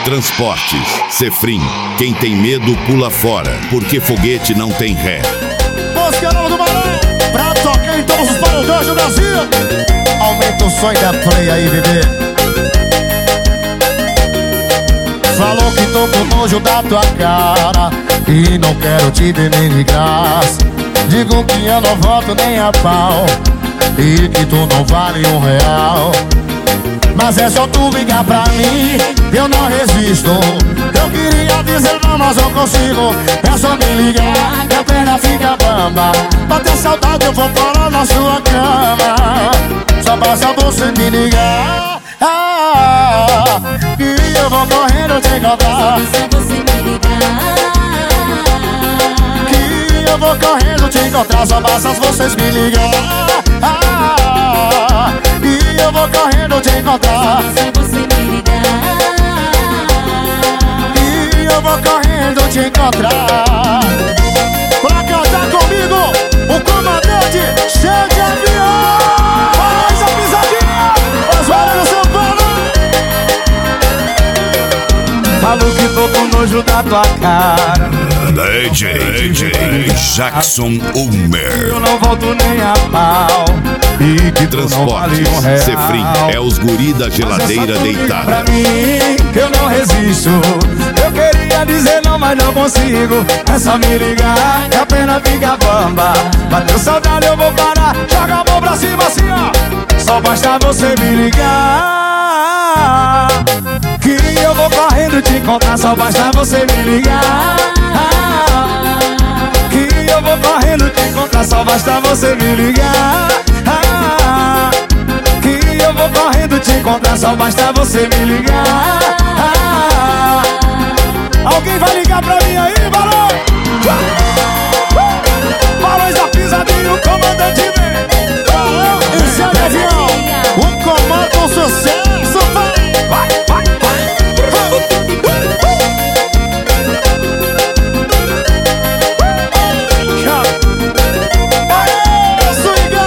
Transportes, Cefrim, quem tem medo pula fora, porque foguete não tem ré. Música nova do Barão, pra tocar em todos os paredões do Brasil. Aumenta o som da play aí, bebê. Falou que tô com nojo da tua cara e não quero te ver nem de graça. Digo que eu não volto nem a pau e que tu não vale R$1. Mas é só tu ligar pra mim, eu não resisto. Eu queria dizer não, mas não consigo. É só me ligar, que a perna fica bamba. Pra ter saudade eu vou parar na sua cama. Só basta você me ligar, e eu vou correndo te encontrar. Só você me ligar, que eu vou correndo te encontrar. Só basta vocês me ligar, e eu vou correndo te encontrar. só você me ligar. E eu vou correndo te encontrar. Pra cantar comigo, o comandante cheio de avião. Faz a pisadinha, as varas do São Paulo. Falou que tô com nojo da tua cara, DJ Jackson Ulmer. eu não volto nem a pau e que tu não vale Transportes, R$1. Cefrim, é os guri da geladeira deitada. Pra mim, que eu não resisto. Eu queria dizer não, mas não consigo. É só me ligar, que a pena fica bamba. Bateu saudade, eu vou parar. Joga a mão pra cima assim, ó. Só basta você me ligar, que eu vou correndo te encontrar. Só basta você me ligar, que eu vou correndo te encontrar. Só basta você me ligar, que eu vou correndo te encontrar. Só basta você me ligar. Alguém vai ligar pra mim aí, Barão? Barões da pisadinha, o comandante vem. Barão e cheio de avião, o comando um sucesso. Vai, vai, vai. Aê, swinga!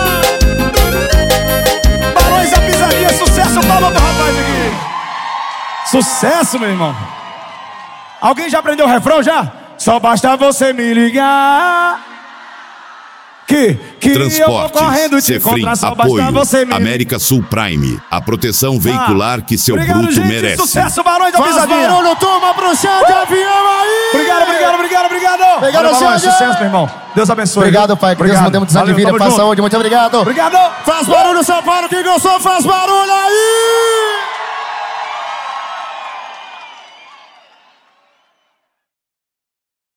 Barões da pisadinha, sucesso, palma pro rapaz aqui. Sucesso, meu irmão. Alguém já aprendeu o refrão já? Só basta você me ligar, que eu vou correndo Transportes, te Cefrim, encontrar. Só basta apoio, você me América Sul Prime, a proteção veicular que seu Obrigado, bruto gente. merece. Sucesso, Barões da Faz pisadinha. barulho, turma, pro chão de avião aí. Obrigado. Obrigado, Valeu, Barões, Xande. sucesso, meu irmão. Deus abençoe. Obrigado, pai, que Deus Obrigado. nos dê muitos anos de Valeu, vida, tamo paz, junto. saúde, muito obrigado. Obrigado. Faz barulho, São Paulo, quem gostou, faz barulho aí.